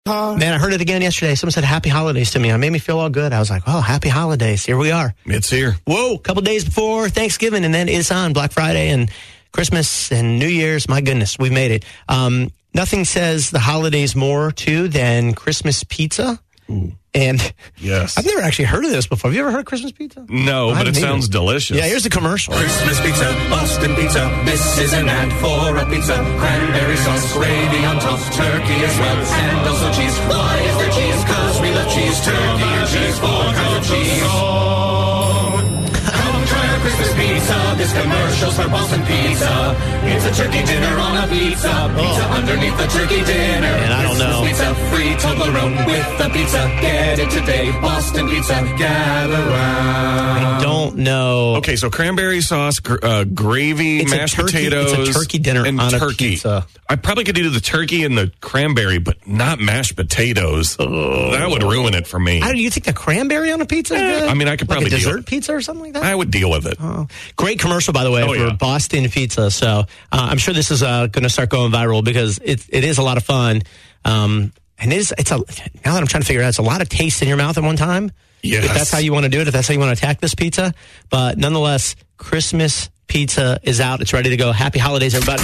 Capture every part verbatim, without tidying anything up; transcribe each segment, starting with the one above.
Man, I heard it again yesterday. Someone said happy holidays to me. It made me feel all good. I was like, oh, happy holidays. Here we are. It's here. Whoa, a couple days before Thanksgiving, and then it's on Black Friday and Christmas and New Year's. My goodness, we've made it. Um, nothing says the holidays more, too, than Christmas pizza. Ooh. And yes, I've never actually heard of this before. Have you ever heard of Christmas pizza? No, but it sounds either. delicious. Yeah, here's the commercial. Christmas pizza, Boston pizza. This is an ad for a pizza. Cranberry sauce, gravy on top, turkey as well, and also cheese. Why is there cheese? Cause we love cheese. Turkey and cheese for cow cheese. Come try our Christmas pizza. This commercial's for Boston Pizza. It's a turkey dinner on a pizza. Pizza oh. underneath the turkey dinner. And I don't know. Pizza, free Toblerone with the pizza. Get it today. Boston Pizza. Gather round. I don't know. Okay, so cranberry sauce, gr- uh, gravy, it's mashed turkey, potatoes. It's a turkey dinner and on turkey. a pizza. I probably could do the turkey and the cranberry, but not mashed potatoes. Oh. That would ruin it for me. How do you think the cranberry on a pizza is good? I mean, I could probably like a dessert deal. pizza or something like that? I would deal with it. Oh. Great commercial, by the way, oh, for yeah. Boston Pizza. So uh, I'm sure this is uh, going to start going viral because it it is a lot of fun. Um, and it is, it's a, now that I'm trying to figure it out, it's a lot of taste in your mouth at one time. Yes. If that's how you want to do it, if that's how you want to attack this pizza. But nonetheless, Christmas pizza is out. It's ready to go. Happy holidays, everybody.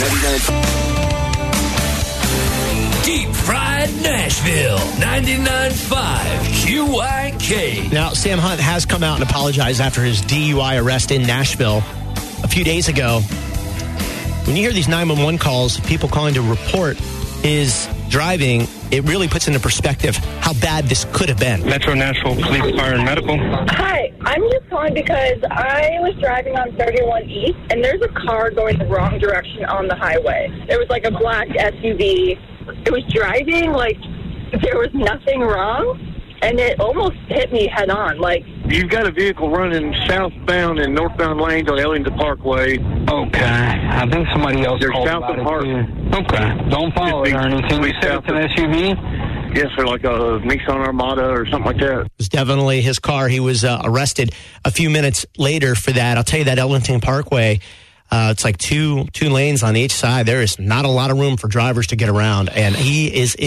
Deep Fried Nashville, ninety-nine point five Q Y K. Now, Sam Hunt has come out and apologized after his D U I arrest in Nashville a few days ago. When you hear these nine one one calls, people calling to report his driving, it really puts into perspective how bad this could have been. Metro Nashville Police, Fire, and Medical. Hi, I'm just calling because I was driving on thirty-one East, and there's a car going the wrong direction on the highway. It was like a black S U V. It was driving like there was nothing wrong, and it almost hit me head on. Like, you've got a vehicle running southbound and northbound lanes on Ellington Parkway. Okay, I think somebody else They're called south about of Park. it. Okay, don't follow it or anything. We said it's an S U V. Yes, or like a Nissan Armada or something like that. It was definitely his car. He was uh, arrested a few minutes later for that. I'll tell you that Ellington Parkway, uh, it's like two two lanes on each side. There is not a lot of room for drivers to get around, and he is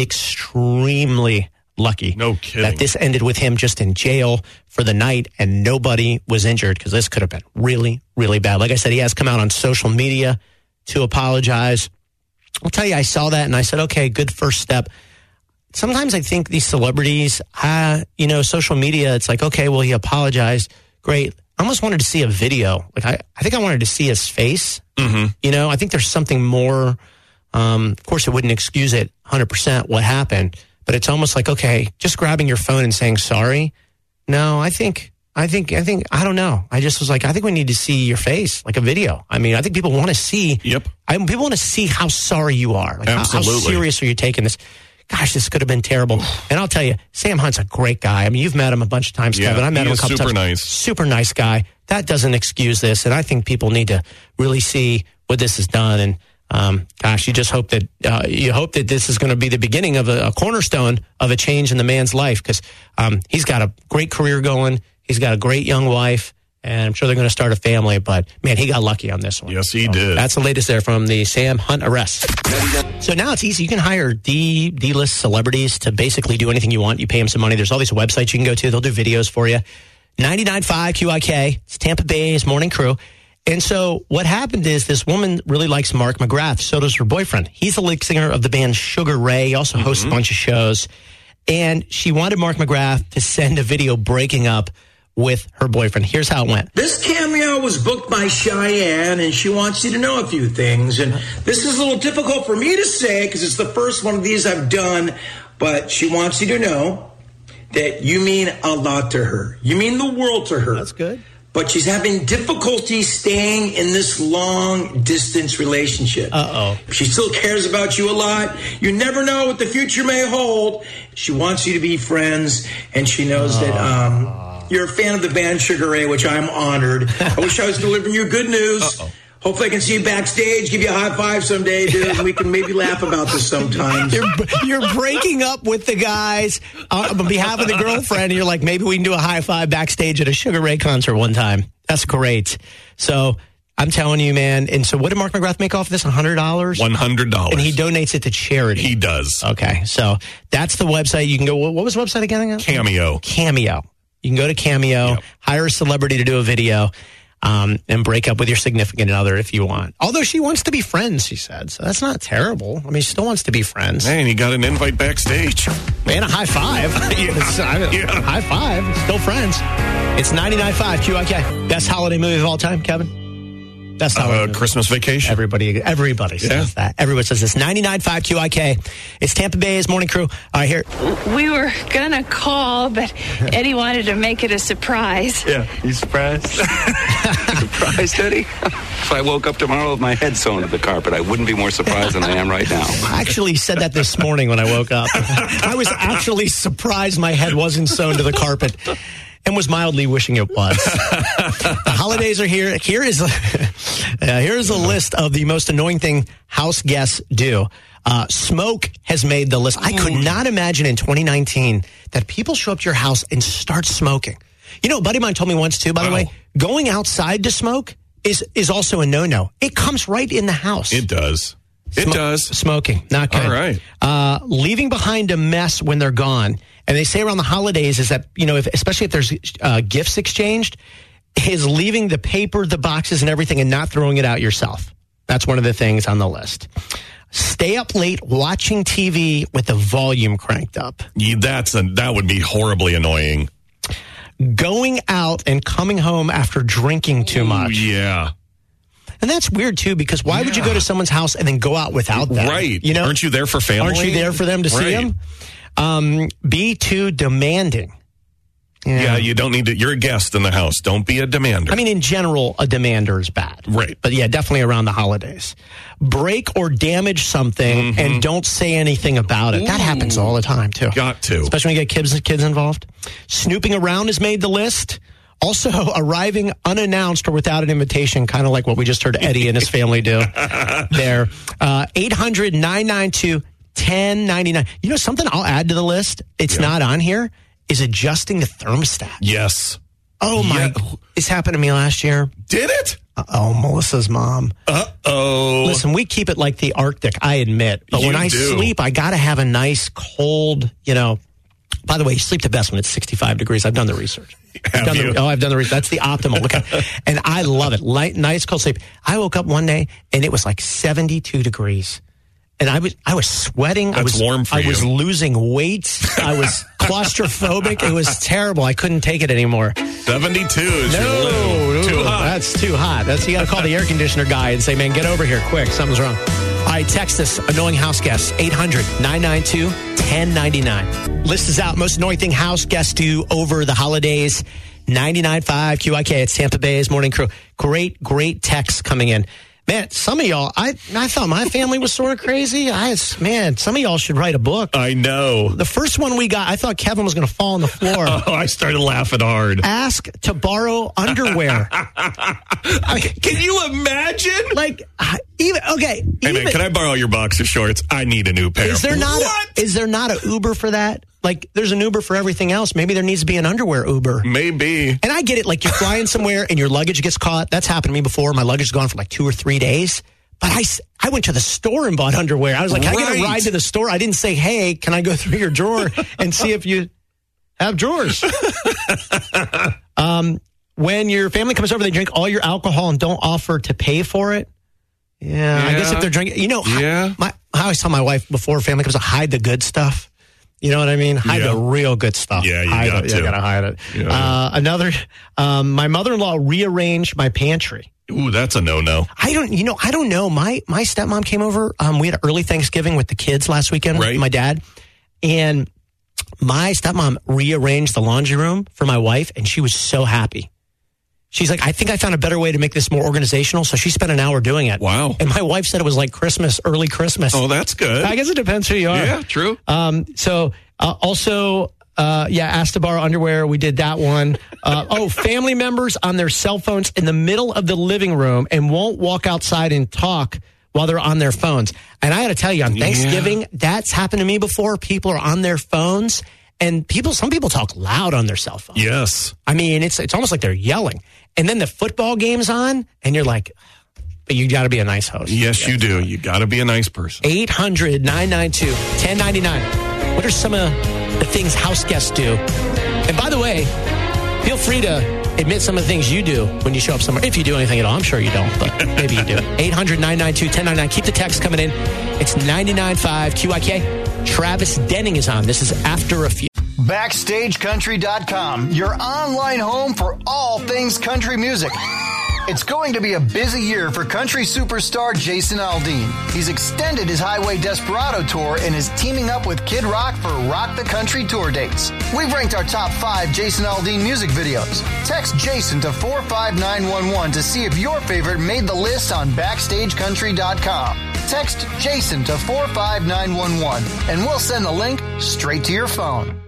extremely lucky. No kidding. That this ended with him just in jail for the night and nobody was injured, because this could have been really, really bad. Like I said, he has come out on social media to apologize. I'll tell you, I saw that and I said, okay, good first step. Sometimes I think these celebrities, uh, you know, social media, it's like, okay, well, he apologized. Great. I almost wanted to see a video. Like, I, I think I wanted to see his face. Mm-hmm. You know, I think there's something more. Um, of course, it wouldn't excuse it one hundred percent what happened, but it's almost like, okay, just grabbing your phone and saying sorry. No, I think, I think, I think, I don't know. I just was like, I think we need to see your face, like a video. I mean, I think people want to see. Yep. I, people want to see how sorry you are. Like, Absolutely. How, how serious are you taking this? Gosh, this could have been terrible. And I'll tell you, Sam Hunt's a great guy. I mean, you've met him a bunch of times, Yeah, Kevin. I met he him a is couple super times. nice. Super nice guy. That doesn't excuse this. And I think people need to really see what this has done. And um, gosh, you just hope that uh, you hope that this is going to be the beginning of a, a cornerstone of a change in the man's life, because um, he's got a great career going. He's got a great young wife. And I'm sure they're going to start a family, but man, he got lucky on this one. Yes, he so did. That's the latest there from the Sam Hunt arrest. So now it's easy. You can hire D, D-list celebrities to basically do anything you want. You pay them some money. There's all these websites you can go to. They'll do videos for you. ninety-nine point five Q I K. It's Tampa Bay's morning crew. And so what happened is this woman really likes Mark McGrath. So does her boyfriend. He's the lead singer of the band Sugar Ray. He also hosts mm-hmm. a bunch of shows. And she wanted Mark McGrath to send a video breaking up with her boyfriend. Here's how it went. This cameo was booked by Cheyenne, and she wants you to know a few things. And this is a little difficult for me to say because it's the first one of these I've done, but she wants you to know that you mean a lot to her. You mean the world to her. That's good. But she's having difficulty staying in this long-distance relationship. Uh-oh. She still cares about you a lot. You never know what the future may hold. She wants you to be friends, and she knows uh. that... um you're a fan of the band Sugar Ray, which I'm honored. I wish I was delivering you good news. Uh-oh. Hopefully I can see you backstage, give you a high five someday, dude, and we can maybe laugh about this sometimes. You're, you're breaking up with the guys uh, on behalf of the girlfriend, and you're like, maybe we can do a high five backstage at a Sugar Ray concert one time. That's great. So I'm telling you, man. And so what did Mark McGrath make off of this? one hundred dollars? one hundred dollars. And he donates it to charity. He does. Okay. So that's the website. You can go, what was the website again? Cameo. Cameo. You can go to Cameo, Yep. hire a celebrity to do a video, um, and break up with your significant other if you want. Although she wants to be friends, she said. So that's not terrible. I mean, she still wants to be friends. Man, you got an invite backstage. Man, a high five. It's- I mean, Yeah. High five. Still friends. It's ninety-nine point five Q I K. Best holiday movie of all time, Kevin? Best holiday Uh, movie. Christmas Vacation. Everybody, everybody says Yeah. that. Everyone says this. ninety-nine point five Q I K. It's Tampa Bay's Morning Crew. All right, here. We were gonna call, but Eddie wanted to make it a surprise. Yeah, you surprised? Surprised, Eddie? If I woke up tomorrow with my head sewn to the carpet, I wouldn't be more surprised than I am right now. I actually said that this morning when I woke up. I was actually surprised my head wasn't sewn to the carpet and was mildly wishing it was. The holidays are here. Here is a, uh, here's a list of the most annoying thing house guests do. Uh, smoke has made the list. I could not imagine in twenty nineteen that people show up to your house and start smoking. You know, a buddy of mine told me once too, by the Wow. way, going outside to smoke is, is also a no-no. It comes right in the house. It does. It Smo- does. Smoking, not good. All right. Uh, leaving behind a mess when they're gone. And they say around the holidays is that, you know, if, especially if there's uh, gifts exchanged, is leaving the paper, the boxes, and everything and not throwing it out yourself. That's one of the things on the list. Stay up late watching T V with the volume cranked up. Yeah, that's a, that would be horribly annoying. Going out and coming home after drinking too much. Ooh, yeah. And that's weird, too, because why would you go to someone's house and then go out without them? Right. You know? Aren't you there for family? Aren't you there for them to see Right. them? Um, be too demanding. Yeah, you don't need to. You're a guest in the house. Don't be a demander. I mean, in general, a demander is bad. Right. But yeah, definitely around the holidays. Break or damage something Mm-hmm. and don't say anything about it. That happens all the time, too. Got to. Especially when you get kids, kids involved. Snooping around has made the list. Also, arriving unannounced or without an invitation, kind of like what we just heard Eddie and his family do there. Uh, eight hundred, nine nine two, one oh nine nine. You know, something I'll add to the list, it's Yeah. not on here, is adjusting the thermostat. Yes. Oh, my. Yeah. This happened to me last year. Did it? Oh, Melissa's mom. Uh-oh. Listen, we keep it like the Arctic, I admit. But when You I do. sleep, I got to have a nice, cold, you know. By the way, you sleep the best when it's sixty-five degrees. I've done the research. I've Have done you? The, oh, I've done the research. That's the optimal. Look at, and I love it. Light, nice, cold sleep. I woke up one day, and it was like seventy-two degrees. And I was I was sweating. I That's was warm for I was you. losing weight. I was claustrophobic. It was terrible. I couldn't take it anymore. seventy-two is your No, limit. Too no, hot. That's too hot. That's you got to call the air conditioner guy and say, "Man, get over here quick. Something's wrong." All right, text us annoying house guests eight hundred, nine nine two, one oh nine nine. List is out. Most annoying thing house guests do over the holidays. ninety-nine point five Q I K. It's Tampa Bay's Morning Crew. Great, great texts coming in. Man, some of y'all, I I thought my family was sort of crazy. I man, some of y'all should write a book. I know. The first one we got, I thought Kevin was going to fall on the floor. Oh, I started laughing hard. Ask to borrow underwear. Can you imagine? Like, I- even okay. Hey, even, man, can I borrow your boxer shorts? I need a new pair. is there not? What? A, is there not an Uber for that? Like, there's an Uber for everything else. Maybe there needs to be an underwear Uber. Maybe. And I get it. Like, you're flying somewhere and your luggage gets caught. That's happened to me before. My luggage is gone for like two or three days. But I, s- I went to the store and bought underwear. I was like, can I get a Right. ride to the store? I didn't say, hey, can I go through your drawer and see if you have drawers? um, when your family comes over, they drink all your alcohol and don't offer to pay for it. Yeah, I guess Yeah. if they're drinking, you know, Yeah. my, I always tell my wife before family comes, hide the good stuff. You know what I mean? Hide Yeah. the real good stuff. Yeah, you hide got it. to. You gotta hide it. Yeah. Uh, another, um, my mother-in-law rearranged my pantry. Ooh, that's a no-no. I don't, you know, I don't know. My my stepmom came over. Um, we had an early Thanksgiving with the kids last weekend. Right. My dad and my stepmom rearranged the laundry room for my wife, and she was so happy. She's like, I think I found a better way to make this more organizational. So she spent an hour doing it. Wow. And my wife said it was like Christmas, early Christmas. Oh, that's good. I guess it depends who you are. Yeah, true. Um, so uh, also, uh, yeah, asked to borrow underwear. We did that one. Uh, oh, family members on their cell phones in the middle of the living room and won't walk outside and talk while they're on their phones. And I got to tell you, on Thanksgiving, that's happened to me before. People are on their phones And people, some people talk loud on their cell phone. Yes. I mean, it's it's almost like they're yelling. And then the football game's on, and you're like, but you got to be a nice host. Yes, you, you do. You got to be a nice person. eight hundred, nine nine two, one oh nine nine. What are some of the things house guests do? And by the way, feel free to admit some of the things you do when you show up somewhere. If you do anything at all. I'm sure you don't, but maybe you do. eight hundred, nine nine two, one oh nine nine. Keep the text coming in. It's ninety-nine point five Q I K. Travis Denning is on. This is After a Few. Backstage Country dot com, your online home for all things country music. It's going to be a busy year for country superstar Jason Aldean. He's extended his Highway Desperado tour and is teaming up with Kid Rock for Rock the Country tour dates. We've ranked our top five Jason Aldean music videos. Text Jason to four five nine one one to see if your favorite made the list on Backstage Country dot com. Text Jason to four five nine one one and we'll send the link straight to your phone.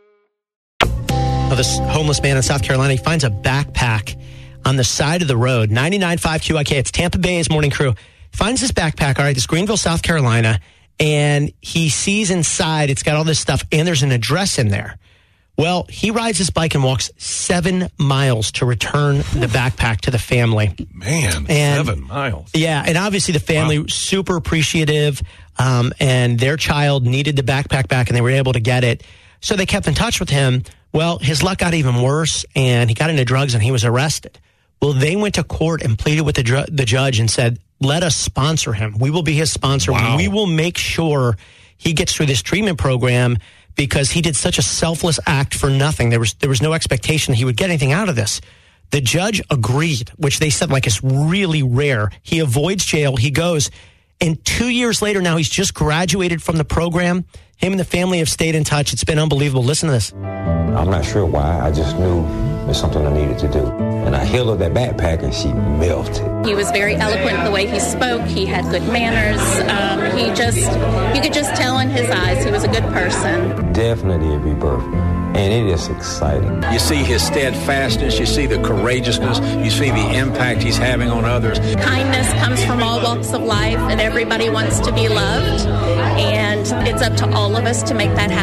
Oh, this homeless man in South Carolina, he finds a backpack on the side of the road, ninety-nine point five Q I K. It's Tampa Bay's Morning Crew. Finds this backpack, all right, this Greenville, South Carolina, and he sees inside, it's got all this stuff, and there's an address in there. Well, he rides his bike and walks seven miles to return the backpack to the family. Man, and, seven miles. Yeah, and obviously the family, wow. super appreciative, um, and their child needed the backpack back, and they were able to get it. So they kept in touch with him. Well, his luck got even worse, and he got into drugs, and he was arrested. Well, they went to court and pleaded with the, dr- the judge and said, let us sponsor him. We will be his sponsor. Wow. We will make sure he gets through this treatment program because he did such a selfless act for nothing. There was there was no expectation he would get anything out of this. The judge agreed, which they said like is really rare. He avoids jail. He goes. And two years later now, he's just graduated from the program. Him and the family have stayed in touch. It's been unbelievable. Listen to this. I'm not sure why. I just knew it's something I needed to do. And I held up that backpack and she melted. He was very eloquent the way he spoke. He had good manners. Um, he just, you could just tell in his eyes he was a good person. Definitely a rebirth. And it is exciting. You see his steadfastness, you see the courageousness, you see the impact he's having on others. Kindness comes from all walks of life, and everybody wants to be loved. And it's up to all of us to make that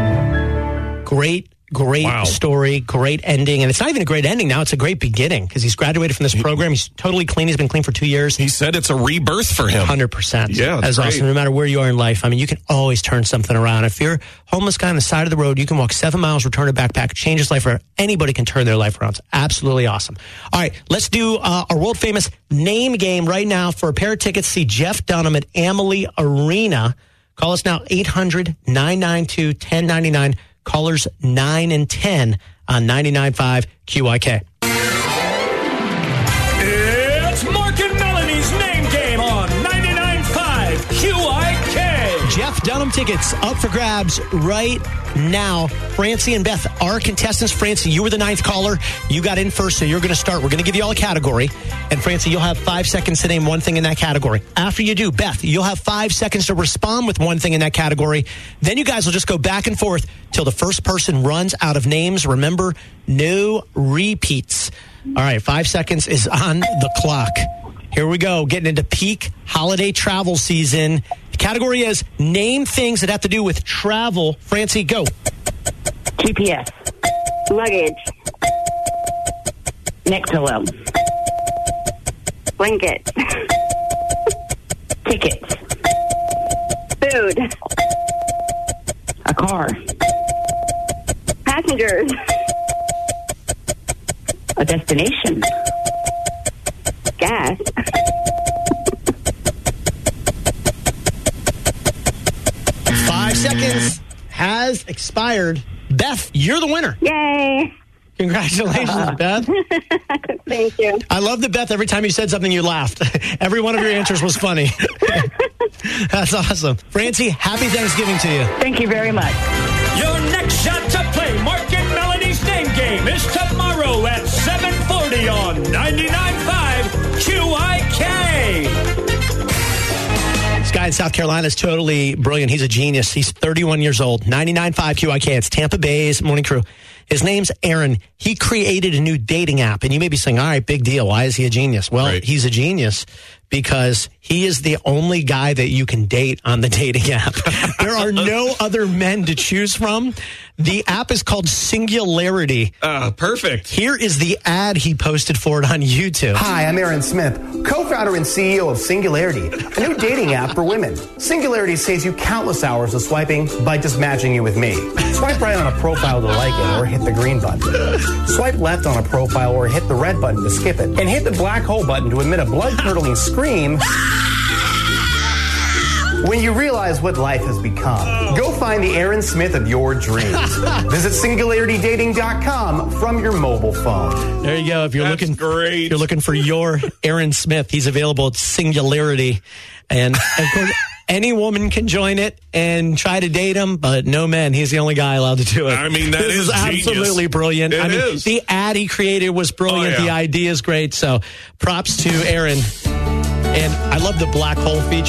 happen. Great. Great wow. story, great ending. And it's not even a great ending now. It's a great beginning because he's graduated from this program. He's totally clean. He's been clean for two years. He said it's a rebirth for him. one hundred percent. Yeah, that's great. awesome. No matter where you are in life, I mean, you can always turn something around. If you're a homeless guy on the side of the road, you can walk seven miles, return a backpack, change his life. Or anybody can turn their life around. It's absolutely awesome. All right, let's do uh, our world famous name game right now for a pair of tickets. See Jeff Dunham at Amalie Arena. Call us now, eight hundred, nine nine two, one oh nine nine. Callers nine and ten on ninety-nine point five Q I K. It's Mark and Melanie's name game on ninety-nine point five Q I K. Jeff Dunham tickets up for grabs right now. Francie and Beth are contestants. Francie, you were the ninth caller. You got in first, so you're going to start. We're going to give you all a category. And Francie, you'll have five seconds to name one thing in that category. After you do, Beth, you'll have five seconds to respond with one thing in that category. Then you guys will just go back and forth till the first person runs out of names. Remember, no repeats. All right, five seconds is on the clock. Here we go, getting into peak holiday travel season. The category is name things that have to do with travel. Francie, go. G P S. Luggage. Neck pillow. Blanket. Tickets. Food. A car. Passengers. A destination. Gas. Five seconds has expired. Beth, you're the winner. Yay. Congratulations, uh, Beth. Thank you. I love that, Beth. Every time you said something, you laughed. Every one of your answers was funny. That's awesome. Francie, happy Thanksgiving to you. Thank you very much. Your next shot to play Mark and Melanie's name game is tomorrow at seven forty on ninety-nine point five Q I K. This guy in South Carolina is totally brilliant. He's a genius. He's thirty-one years old. ninety-nine point five Q I K. It's Tampa Bay's Morning Crew. His name's Aaron. He created a new dating app. And you may be saying, all right, big deal. Why is he a genius? Well, right. He's a genius because he is the only guy that you can date on the dating app. There are no other men to choose from. The app is called Singularity. Uh, perfect. Here is the ad he posted for it on YouTube. Hi, I'm Aaron Smith, co-founder and C E O of Singularity, a new dating app for women. Singularity saves you countless hours of swiping by just matching you with me. Swipe right on a profile to like it or hit the green button. Swipe left on a profile or hit the red button to skip it. And hit the black hole button to emit a blood-curdling scream when you realize what life has become. Go find the Aaron Smith of your dreams. Visit singularity dating dot com from your mobile phone. There you go. If you're That's looking great. If you're looking for your Aaron Smith, he's available at Singularity. And of course, any woman can join it and try to date him, but no men. He's the only guy allowed to do it. I mean, that this is is absolutely genius. brilliant. It I mean, is. the ad he created was brilliant. Oh, yeah. The idea is great. So props to Aaron. And I love the black hole feature.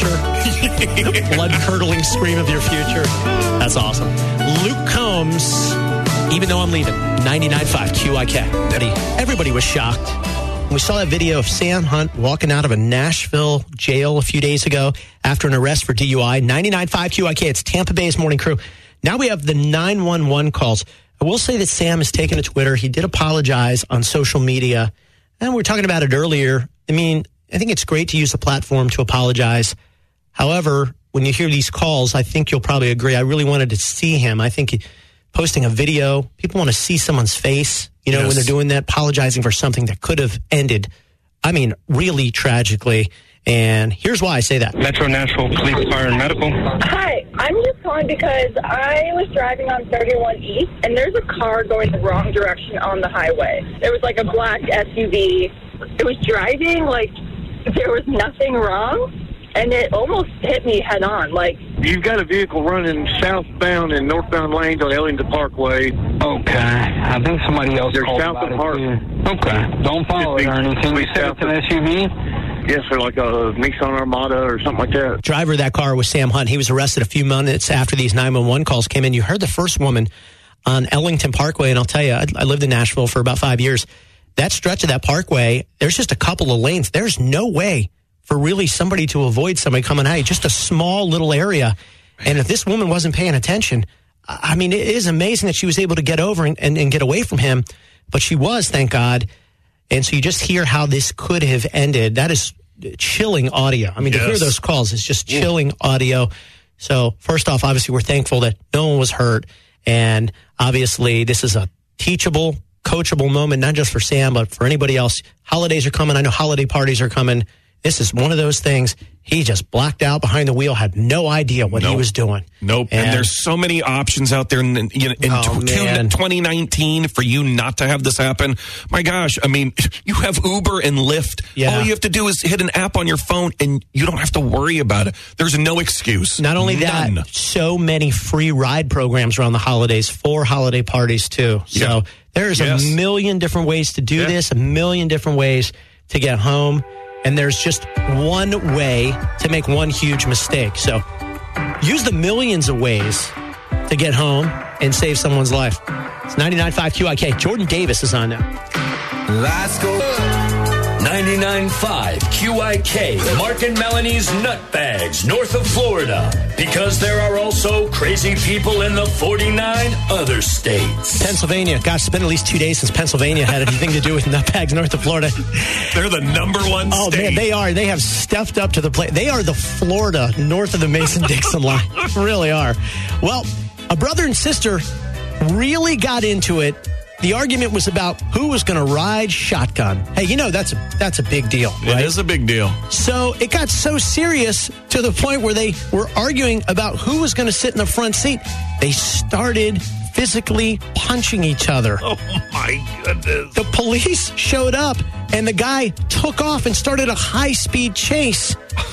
Blood-curdling scream of your future. That's awesome. Luke Combs, even though I'm leaving, ninety-nine point five Q I K. Everybody, everybody was shocked. We saw that video of Sam Hunt walking out of a Nashville jail a few days ago after an arrest for D U I. ninety-nine point five Q I K. It's Tampa Bay's Morning Crew. Now we have the nine one one calls. I will say that Sam has taken to Twitter. He did apologize on social media. And we were talking about it earlier. I mean, I think it's great to use the platform to apologize. However, when you hear these calls, I think you'll probably agree. I really wanted to see him. I think posting a video, people want to see someone's face, you know, Yes. when they're doing that, apologizing for something that could have ended, I mean, really tragically. And here's why I say that. Metro Nashville Police, Fire, and Medical. Hi, I'm just calling because I was driving on thirty-one East, and there's a car going the wrong direction on the highway. It was like a black S U V. It was driving like there was nothing wrong, and it almost hit me head on. Like, You've got a vehicle running southbound and northbound lanes on Ellington Parkway. Okay. I think somebody else They're called south about of it, Hart. too. Okay. Don't follow it or anything. You said it's an S U V? Yes, sir, like a Nissan Armada or something like that. Driver of that car was Sam Hunt. He was arrested a few minutes after these nine one one calls came in. You heard the first woman on Ellington Parkway, and I'll tell you, I, I lived in Nashville for about five years. That stretch of that parkway, there's just a couple of lanes. There's no way for really somebody to avoid somebody coming at you. Just a small little area. And if this woman wasn't paying attention, I mean, it is amazing that she was able to get over and, and, and get away from him. But she was, thank God. And so you just hear how this could have ended. That is chilling audio. I mean, Yes. to hear those calls is just chilling audio. So first off, obviously, we're thankful that no one was hurt. And obviously, this is a teachable, coachable moment, not just for Sam, but for anybody else. Holidays are coming. I know holiday parties are coming. This is one of those things. He just blacked out behind the wheel, had no idea what Nope. he was doing. Nope. And, And- there's so many options out there in, you know, in Oh, t- man. twenty nineteen for you not to have this happen. My gosh. I mean, you have Uber and Lyft. Yeah. All you have to do is hit an app on your phone and you don't have to worry about it. There's no excuse. Not only None. that, so many free ride programs around the holidays for holiday parties, too. So Yeah. there's Yes. a million different ways to do Yeah. this, a million different ways to get home. And there's just one way to make one huge mistake. So use the millions of ways to get home and save someone's life. It's ninety-nine point five Q I K. Jordan Davis is on now. Let's go. ninety-nine point five Q I K, Mark and Melanie's Nutbags, north of Florida. Because there are also crazy people in the forty-nine other states. Pennsylvania. Gosh, it's been at least two days since Pennsylvania had anything to do with nutbags north of Florida. They're the number one Oh, state. man, they are. They have stepped up to the plate. They are the Florida north of the Mason-Dixon line. Really are. Well, a brother and sister really got into it. The argument was about who was going to ride shotgun. Hey, you know, that's a, that's a big deal, right? It is a big deal. So it got so serious to the point where they were arguing about who was going to sit in the front seat. They started physically punching each other. Oh, my goodness. The police showed up, and the guy took off and started a high-speed chase.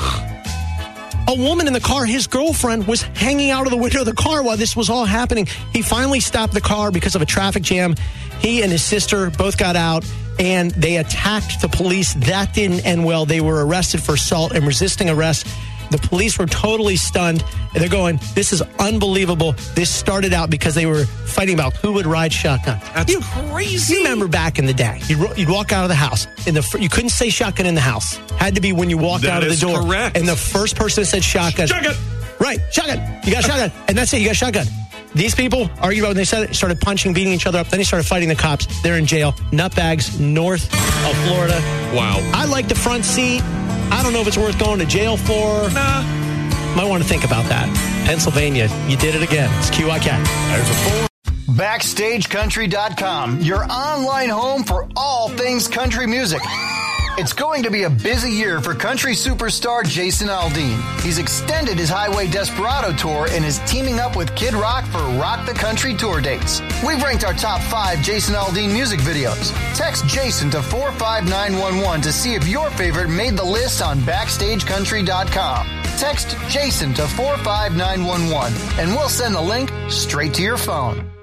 A woman in the car, his girlfriend, was hanging out of the window of the car while this was all happening. He finally stopped the car because of a traffic jam. He and his sister both got out, and they attacked the police. That didn't end well. They were arrested for assault and resisting arrest. The police were totally stunned. And they're going, this is unbelievable. This started out because they were fighting about who would ride shotgun. That's you, crazy. You remember back in the day, you'd, ro- you'd walk out of the house. In the fr- you couldn't say shotgun in the house. Had to be when you walked That out of the is door. correct. And the first person that said shotgun. Shotgun. Right, shotgun. You got a shotgun. And that's it, you got a shotgun. These people argued about when they started, started punching, beating each other up. Then they started fighting the cops. They're in jail. Nutbags, north of Florida. Wow. I like the front seat. I don't know if it's worth going to jail for. Nah. Might want to think about that. Pennsylvania, you did it again. It's Q I K. There's a four. Backstage Country dot com, your online home for all things country music. It's going to be a busy year for country superstar Jason Aldean. He's extended his Highway Desperado tour and is teaming up with Kid Rock for Rock the Country tour dates. We've ranked our top five Jason Aldean music videos. Text Jason to four five nine one one to see if your favorite made the list on Backstage Country dot com. Text Jason to four five nine one one and we'll send the link straight to your phone.